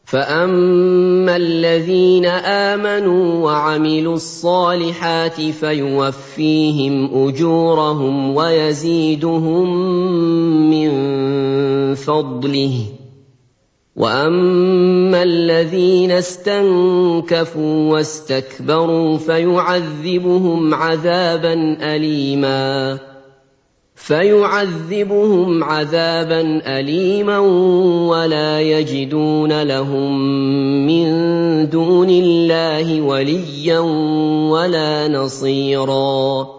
فَأَمَّا الَّذِينَ آمَنُوا وَعَمِلُوا الصَّالِحَاتِ فَيُوَفِّيهِمْ أُجُورَهُمْ وَيَزِيدُهُم مِّن فَضْلِهِ ۖ وَأَمَّا الَّذِينَ اسْتَنكَفُوا وَاسْتَكْبَرُوا فَيُعَذِّبُهُمْ عَذَابًا أَلِيمًا وَلَا يَجِدُونَ لَهُم مِّن دُونِ اللَّهِ وَلِيًّا وَلَا نَصِيرًا